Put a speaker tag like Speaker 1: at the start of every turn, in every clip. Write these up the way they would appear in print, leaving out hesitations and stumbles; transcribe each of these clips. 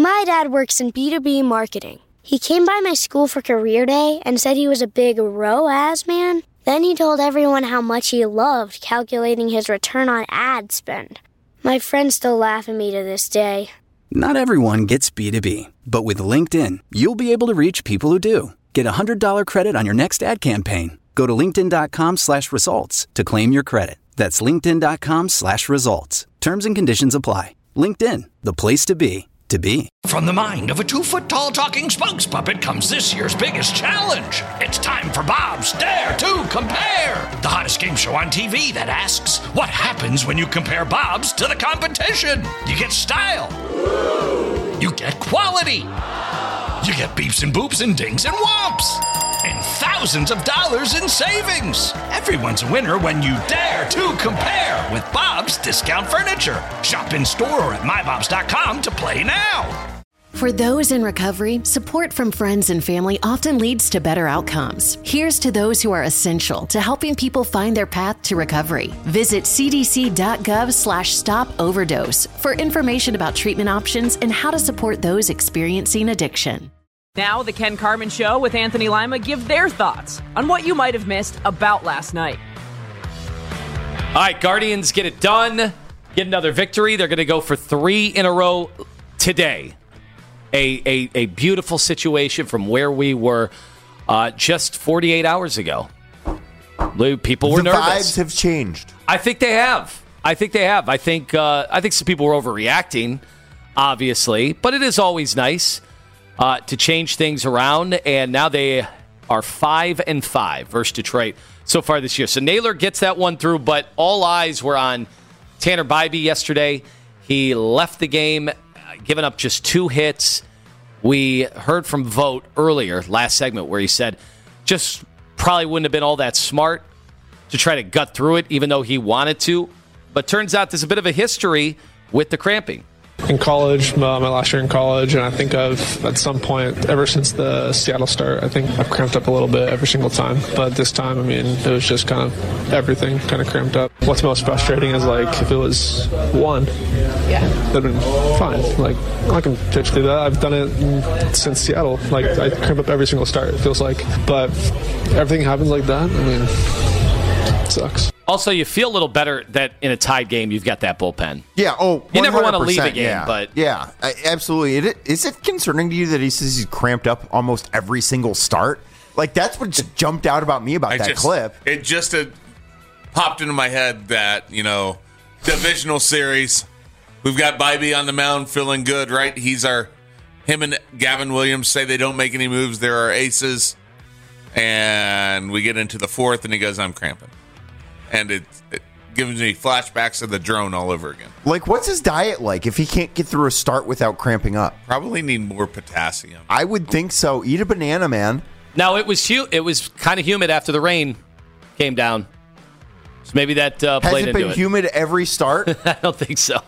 Speaker 1: My dad works in B2B marketing. He came by my school for career day and said he was a big ROAS man. Then he told everyone how much he loved calculating his return on ad spend. My friends still laugh at me to this day.
Speaker 2: Not everyone gets B2B, but with LinkedIn, you'll be able to reach people who do. Get a $100 credit on your next ad campaign. Go to linkedin.com/results to claim your credit. That's linkedin.com/results. Terms and conditions apply. LinkedIn, the place to be.
Speaker 3: From the mind of a 2-foot-tall talking spokes puppet comes this year's biggest challenge. It's time for Bob's Dare to Compare, the hottest game show on TV that asks, what happens when you compare Bob's to the competition? You get style. You get quality. You get beeps and boops and dings and whomps. And thousands of dollars in savings. Everyone's a winner when you dare to compare with Bob's Discount Furniture. Shop in store or at mybobs.com to play now.
Speaker 4: For those in recovery, support from friends and family often leads to better outcomes. Here's to those who are essential to helping people find their path to recovery. Visit cdc.gov/stop-overdose for information about treatment options and how to support those experiencing addiction.
Speaker 5: Now, the Ken Carman Show with Anthony Lima give their thoughts on what you might have missed about last night.
Speaker 6: All right, Guardians get it done, get another victory. They're going to go for 3 in a row today. A beautiful situation from where we were just 48 hours ago. People were nervous.
Speaker 7: The vibes have changed.
Speaker 6: I think they have. I think some people were overreacting, obviously, but it is always nice to change things around, and now they are 5-5 versus Detroit so far this year. So Naylor gets that one through, but all eyes were on Tanner Bybee yesterday. He left the game, giving up just 2 hits. We heard from Vogt earlier, last segment, where he said just probably wouldn't have been all that smart to try to gut through it, even though he wanted to. But turns out there's a bit of a history with the cramping.
Speaker 8: In college, my last year in college, and I think I've, at some point, ever since the Seattle start, I think I've cramped up a little bit every single time. But this time, I mean, it was just kind of everything kind of cramped up. What's most frustrating is, like, if it was 1, that'd been fine. Like, I can pitch through that. I've done it since Seattle. Like, I cramp up every single start, it feels like. But everything happens like that, I mean, it sucks.
Speaker 6: Also, you feel a little better that in a tied game, you've got that bullpen.
Speaker 7: Yeah,
Speaker 6: you never want to leave a game, but...
Speaker 7: Yeah, absolutely. Is it concerning to you that he says he's cramped up almost every single start? Like, that's what just jumped out about me about that clip.
Speaker 9: It just popped into my head that, divisional series, we've got Bybee on the mound feeling good, right? Him and Gavin Williams say they don't make any moves. They're our aces. And we get into the 4th, and he goes, I'm cramping. And it gives me flashbacks of the drone all over again.
Speaker 7: Like, what's his diet like if he can't get through a start without cramping up?
Speaker 9: Probably need more potassium.
Speaker 7: I would think so. Eat a banana, man.
Speaker 6: Now, it was kind of humid after the rain came down. So maybe that played into it. Has it been
Speaker 7: humid every start?
Speaker 6: I don't think so.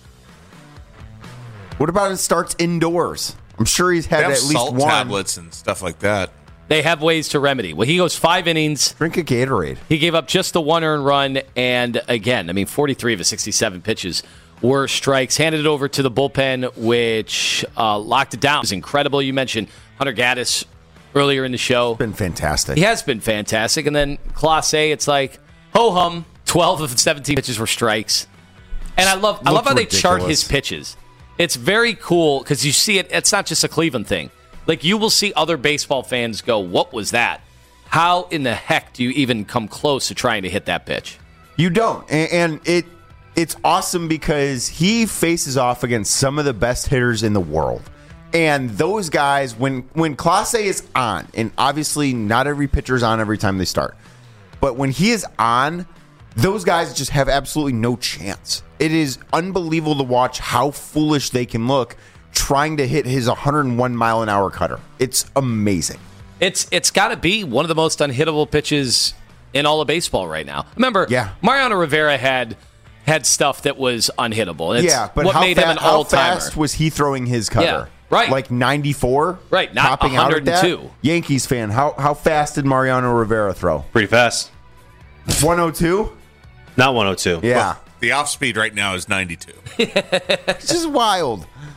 Speaker 7: What about his starts indoors? I'm sure he's had at least
Speaker 9: salt
Speaker 7: one.
Speaker 9: Tablets and stuff like that.
Speaker 6: They have ways to remedy. Well, he goes 5 innings.
Speaker 7: Drink a Gatorade.
Speaker 6: He gave up just the 1 earned run. And again, 43 of his 67 pitches were strikes. Handed it over to the bullpen, which locked it down. It was incredible. You mentioned Hunter Gaddis earlier in the show.
Speaker 7: It's been fantastic.
Speaker 6: He has been fantastic. And then Clase, it's like, ho-hum, 12 of 17 pitches were strikes. And I love how they chart his pitches. It's very cool because you see it. It's not just a Cleveland thing. Like, you will see other baseball fans go, what was that? How in the heck do you even come close to trying to hit that pitch?
Speaker 7: You don't. And it's awesome because he faces off against some of the best hitters in the world. And those guys, when Clase is on, and obviously not every pitcher is on every time they start, but when he is on, those guys just have absolutely no chance. It is unbelievable to watch how foolish they can look trying to hit his 101-mile-an-hour cutter. It's amazing.
Speaker 6: It's got to be one of the most unhittable pitches in all of baseball right now. Remember, Mariano Rivera had stuff that was unhittable. It's
Speaker 7: but
Speaker 6: what made him an all-timer.
Speaker 7: How fast was he throwing his cutter?
Speaker 6: Yeah, right.
Speaker 7: Like 94?
Speaker 6: Right, not 102.
Speaker 7: Yankees fan, how fast did Mariano Rivera throw?
Speaker 10: Pretty fast.
Speaker 7: 102?
Speaker 10: Not 102.
Speaker 7: Yeah.
Speaker 9: Well, the off speed right now is 92.
Speaker 7: It's just wild.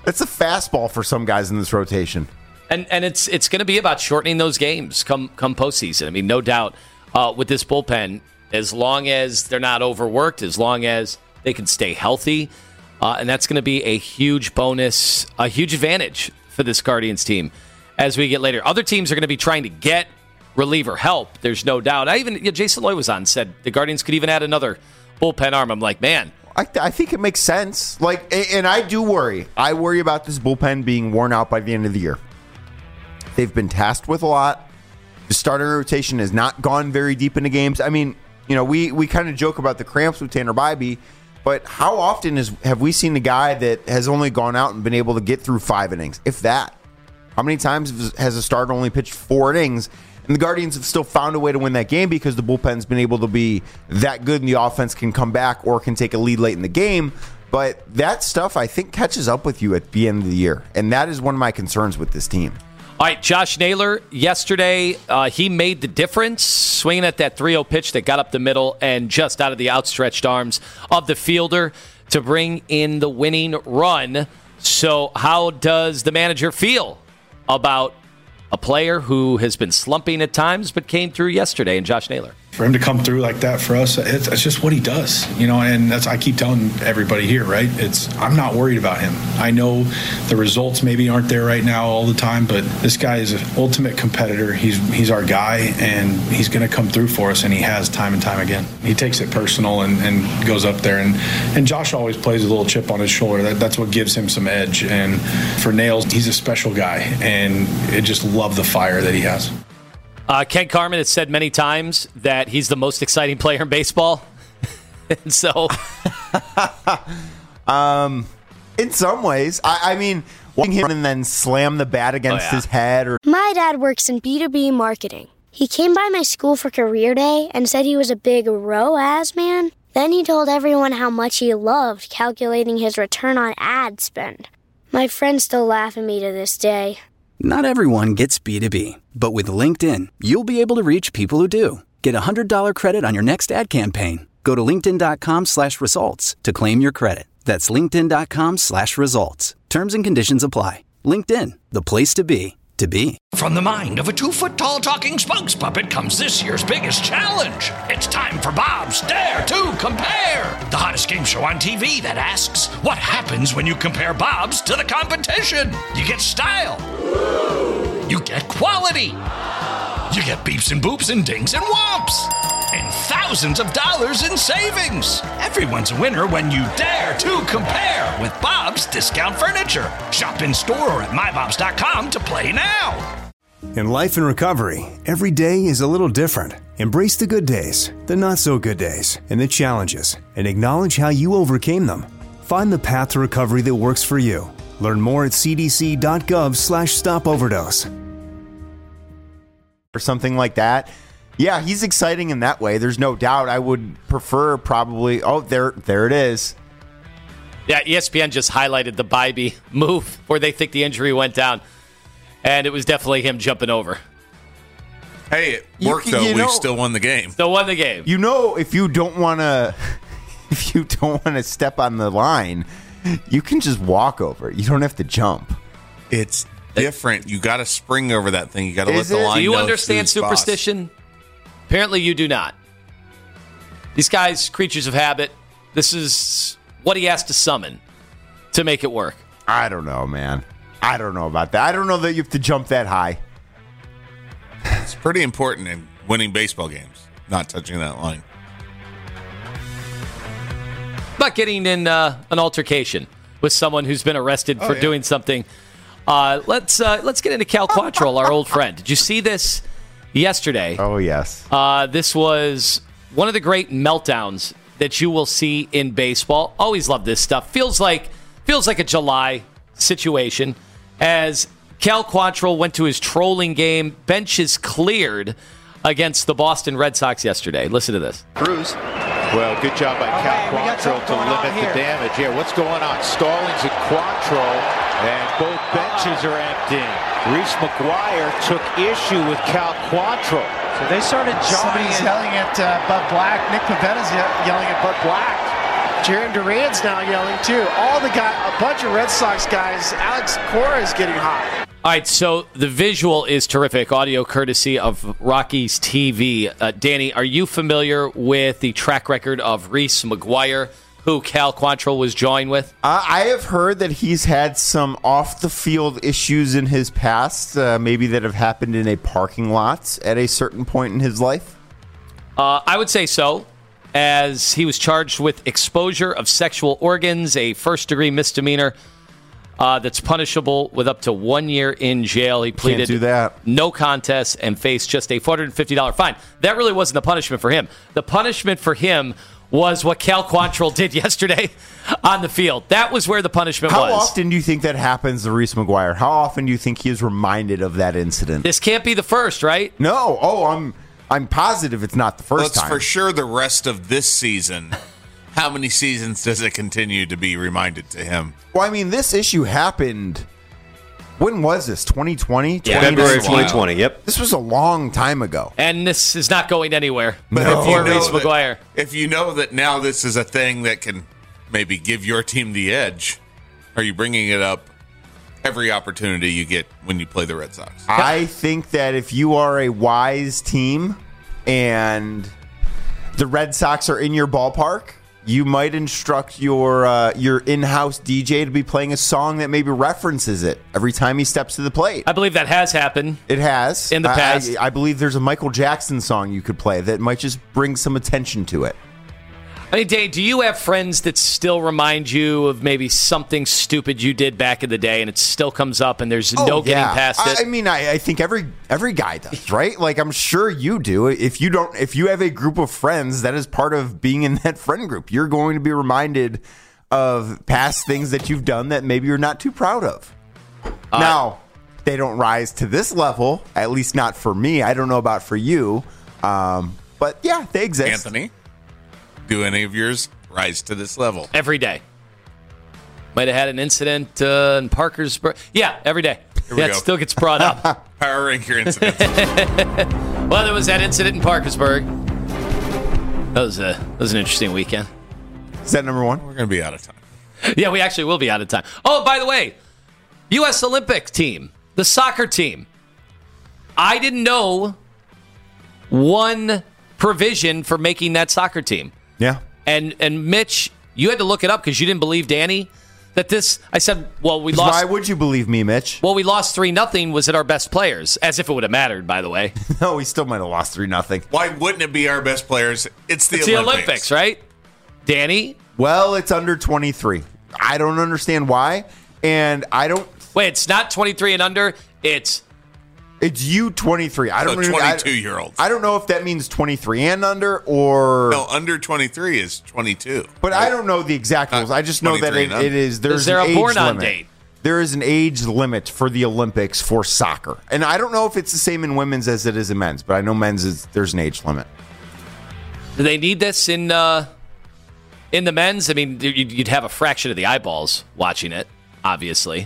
Speaker 7: That's a fastball for some guys in this rotation.
Speaker 6: And it's going to be about shortening those games come postseason. I mean, no doubt with this bullpen, as long as they're not overworked, as long as they can stay healthy, and that's going to be a huge bonus, a huge advantage for this Guardians team as we get later. Other teams are going to be trying to get reliever help. There's no doubt. Jason Loy was on, said the Guardians could even add another bullpen arm. I'm like, man.
Speaker 7: I think it makes sense. And I do worry. I worry about this bullpen being worn out by the end of the year. They've been tasked with a lot. The starting rotation has not gone very deep into games. I mean, we kind of joke about the cramps with Tanner Bybee, but how often have we seen a guy that has only gone out and been able to get through 5 innings, if that? How many times has a starter only pitched 4 innings? And the Guardians have still found a way to win that game because the bullpen's been able to be that good and the offense can come back or can take a lead late in the game. But that stuff, I think, catches up with you at the end of the year. And that is one of my concerns with this team.
Speaker 6: All right, Josh Naylor, yesterday, he made the difference, swinging at that 3-0 pitch that got up the middle and just out of the outstretched arms of the fielder to bring in the winning run. So how does the manager feel about a player who has been slumping at times but came through yesterday in Josh Naylor?
Speaker 10: For him to come through like that for us, it's just what he does, and that's, I keep telling everybody here, right? I'm not worried about him. I know the results maybe aren't there right now all the time, but this guy is an ultimate competitor. He's our guy, and he's going to come through for us, and he has time and time again. He takes it personal and goes up there, and Josh always plays a little chip on his shoulder. That's what gives him some edge, and for Nails, he's a special guy, and I just love the fire that he has.
Speaker 6: Ken Carman has said many times that he's the most exciting player in baseball. And so,
Speaker 7: in some ways, I mean, watching him and then slam the bat against his head.
Speaker 1: My dad works in B2B marketing. He came by my school for career day and said he was a big ROAS man. Then he told everyone how much he loved calculating his return on ad spend. My friends still laugh at me to this day.
Speaker 2: Not everyone gets B2B, but with LinkedIn, you'll be able to reach people who do. Get a $100 credit on your next ad campaign. Go to linkedin.com/results to claim your credit. That's linkedin.com/results. Terms and conditions apply. LinkedIn, the place to be, to be.
Speaker 3: From the mind of a 2-foot-tall talking spokes puppet comes this year's biggest challenge. It's time for Bob's Dare to Compare, the hottest game show on TV that asks, what happens when you compare Bob's to the competition? You get style. You get quality. You get beeps and boops and dings and whomps. And thousands of dollars in savings. Everyone's a winner when you dare to compare with Bob's Discount Furniture. Shop in store or at mybobs.com to play now.
Speaker 11: In life and recovery, every day is a little different. Embrace the good days, the not so good days, and the challenges, and acknowledge how you overcame them. Find the path to recovery that works for you. Learn more at cdc.gov/stopoverdose.
Speaker 7: Or something like that. Yeah, he's exciting in that way. There's no doubt. I would prefer probably. Oh, there it is.
Speaker 6: Yeah, ESPN just highlighted the Bybee move where they think the injury went down, and it was definitely him jumping over.
Speaker 9: Hey, it worked though. We still won the game.
Speaker 6: Still won the game.
Speaker 7: If you don't want to, step on the line, you can just walk over it. You don't have to jump.
Speaker 9: It's different. You got to spring over that thing. You got to let the line.
Speaker 6: Do you understand superstition? Apparently you do not. These guys, creatures of habit, this is what he has to summon to make it work.
Speaker 7: I don't know, man. I don't know about that. I don't know that you have to jump that high.
Speaker 9: It's pretty important in winning baseball games, not touching that line.
Speaker 6: About getting in an altercation with someone who's been arrested for doing something. Let's get into Cal Quantrill, our old friend. Did you see this yesterday?
Speaker 7: Oh, yes.
Speaker 6: This was one of the great meltdowns that you will see in baseball. Always love this stuff. Feels like a July situation as Cal Quantrill went to his trolling game. Benches cleared against the Boston Red Sox yesterday. Listen to this.
Speaker 12: Cruz. Well, good job by Cal Quantrill to limit the damage. Yeah, what's going on? Stallings and Quantrill, and both benches are empty. Reese McGuire took issue with Cal Quantrill.
Speaker 13: So they started jumping. Somebody's yelling at Bud Black. Nick Pavetta's yelling at Bud Black. Jarren Duran's now yelling too. A bunch of Red Sox guys. Alex Cora is getting hot.
Speaker 6: All right, so the visual is terrific. Audio courtesy of Rockies TV. Danny, are you familiar with the track record of Reese McGuire, who Cal Quantrill was joined with?
Speaker 7: I have heard that he's had some off-the-field issues in his past, maybe that have happened in a parking lot at a certain point in his life.
Speaker 6: I would say so, as he was charged with exposure of sexual organs, a first-degree misdemeanor that's punishable with up to 1 year in jail. He pleaded
Speaker 7: Can't do that.
Speaker 6: No contest and faced just a $450 fine. That really wasn't the punishment for him. The punishment for him was what Cal Quantrill did yesterday on the field. That was where the punishment was.
Speaker 7: How often do you think that happens to Reese McGuire? How often do you think he is reminded of that incident?
Speaker 6: This can't be the first, right?
Speaker 7: No. Oh, I'm positive it's not the first time.
Speaker 9: For sure the rest of this season. How many seasons does it continue to be reminded to him?
Speaker 7: Well, I mean, this issue happened. When was this? 2020?
Speaker 14: Yeah, February 2020, yep.
Speaker 7: This was a long time ago.
Speaker 6: And this is not going anywhere.
Speaker 9: But
Speaker 6: for Reese McGuire.
Speaker 9: If you know that now this is a thing that can maybe give your team the edge, are you bringing it up every opportunity you get when you play the Red Sox?
Speaker 7: I think that if you are a wise team and the Red Sox are in your ballpark, you might instruct your in-house DJ to be playing a song that maybe references it every time he steps to the plate.
Speaker 6: I believe that has happened.
Speaker 7: It has.
Speaker 6: In the past.
Speaker 7: I believe there's a Michael Jackson song you could play that might just bring some attention to it.
Speaker 6: I mean, Dave, do you have friends that still remind you of maybe something stupid you did back in the day and it still comes up and there's no getting past it?
Speaker 7: I mean, I think every guy does, right? Like, I'm sure you do. If you have a group of friends, that is part of being in that friend group. You're going to be reminded of past things that you've done that maybe you're not too proud of. Now, they don't rise to this level, at least not for me. I don't know about for you. But yeah, they exist.
Speaker 9: Anthony? Do any of yours rise to this level?
Speaker 6: Every day. Might have had an incident in Parkersburg. Yeah, every day. That still gets brought up.
Speaker 9: Power rank your incidents.
Speaker 6: Well, there was that incident in Parkersburg. That was an interesting weekend.
Speaker 7: Is that number one?
Speaker 9: We're going to be out of time.
Speaker 6: Yeah, we actually will be out of time. Oh, by the way, U.S. Olympic team, the soccer team. I didn't know one provision for making that soccer team.
Speaker 7: Yeah.
Speaker 6: And Mitch, you had to look it up because you didn't believe Danny that this. I said, well, we lost.
Speaker 7: Why would you believe me, Mitch?
Speaker 6: Well, we lost 3-0. Was it our best players? As if it would have mattered, by the way.
Speaker 7: No, we still might have lost 3-0.
Speaker 9: Why wouldn't it be our best players? It's the
Speaker 6: Olympics, right? Danny?
Speaker 7: Well, it's under 23. I don't understand why. And I don't.
Speaker 6: Wait, it's not 23 and under. It's
Speaker 7: U23. I don't know.
Speaker 9: 22-year-olds.
Speaker 7: I don't know if that means 23 and under or.
Speaker 9: No, under 23 is 22.
Speaker 7: But right? I don't know the exact rules. I just know that it is.
Speaker 6: Is there a born-on date?
Speaker 7: There is an age limit for the Olympics for soccer. And I don't know if it's the same in women's as it is in men's, but I know there's an age limit.
Speaker 6: Do they need this in the men's? I mean, you'd have a fraction of the eyeballs watching it, obviously.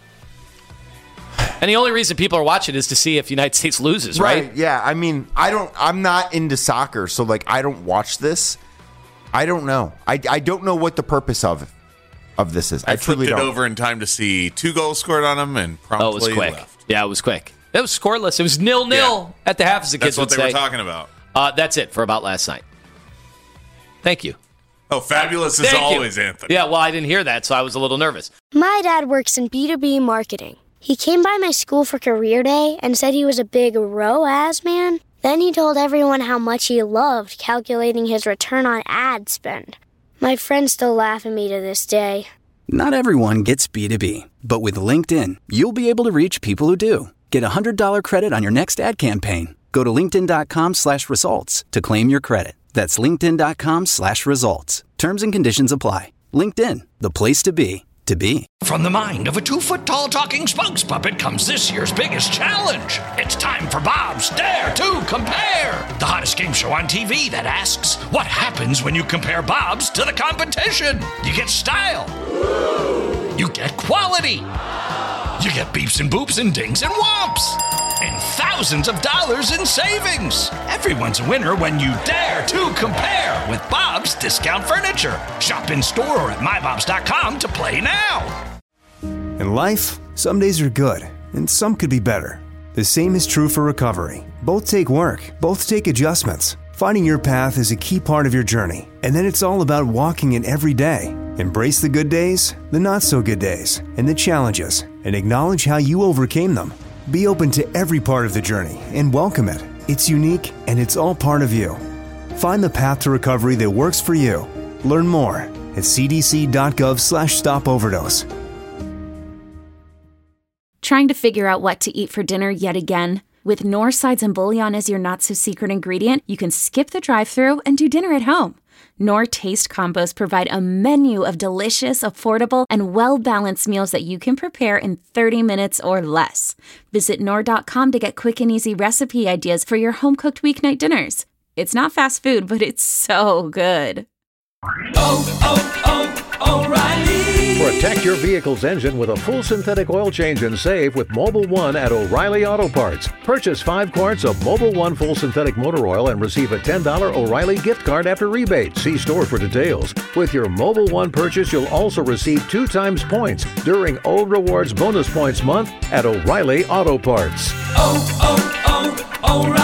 Speaker 6: And the only reason people are watching is to see if the United States loses, right?
Speaker 7: Yeah. I mean, I'm not into soccer, so I don't watch this. I don't know. I don't know what the purpose of this is. I truly
Speaker 9: flipped
Speaker 7: don't.
Speaker 9: It over in time to see 2 goals scored on them and promptly
Speaker 6: it was quick.
Speaker 9: left.
Speaker 6: Yeah, it was quick. It was scoreless. It was 0-0 at the half, as the kids would say.
Speaker 9: That's what they were talking about.
Speaker 6: That's it for About Last Night. Thank you.
Speaker 9: Oh, fabulous as always, Anthony.
Speaker 6: Yeah, well, I didn't hear that, so I was a little nervous.
Speaker 1: My dad works in B2B marketing. He came by my school for career day and said he was a big ROAS man. Then he told everyone how much he loved calculating his return on ad spend. My friends still laugh at me to this day.
Speaker 2: Not everyone gets B2B, but with LinkedIn, you'll be able to reach people who do. Get a $100 credit on your next ad campaign. Go to linkedin.com/results to claim your credit. That's linkedin.com/results. Terms and conditions apply. LinkedIn, the place to be.
Speaker 3: From the mind of a 2-foot-tall talking spokes puppet comes this year's biggest challenge. It's time for Bob's Dare to Compare, the hottest game show on TV that asks, what happens when you compare Bob's to the competition? You get style. You get quality. You get beeps and boops and dings and whomps. And and thousands of dollars in savings. Everyone's a winner when you dare to compare with Bob's Discount Furniture. Shop in store or at mybobs.com to play now.
Speaker 11: In life, some days are good, and some could be better. The same is true for recovery. Both take work, both take adjustments. Finding your path is a key part of your journey, and then it's all about walking it every day. Embrace the good days, the not-so-good days, and the challenges, and acknowledge how you overcame them. Be open to every part of the journey and welcome it. It's unique, and it's all part of you. Find the path to recovery that works for you. Learn more at cdc.gov/stopoverdose.
Speaker 14: Trying to figure out what to eat for dinner yet again? With Knorr sides and bouillon as your not-so-secret ingredient, you can skip the drive-thru and do dinner at home. Knorr Taste Combos provide a menu of delicious, affordable, and well-balanced meals that you can prepare in 30 minutes or less. Visit Knorr.com to get quick and easy recipe ideas for your home-cooked weeknight dinners. It's not fast food, but it's so good.
Speaker 15: O'Reilly. Protect your vehicle's engine with a full synthetic oil change and save with Mobil 1 at O'Reilly Auto Parts. Purchase 5 quarts of Mobil 1 full synthetic motor oil and receive a $10 O'Reilly gift card after rebate. See store for details. With your Mobil 1 purchase, you'll also receive 2 times points during O Rewards Bonus Points Month at O'Reilly Auto Parts.
Speaker 16: O'Reilly.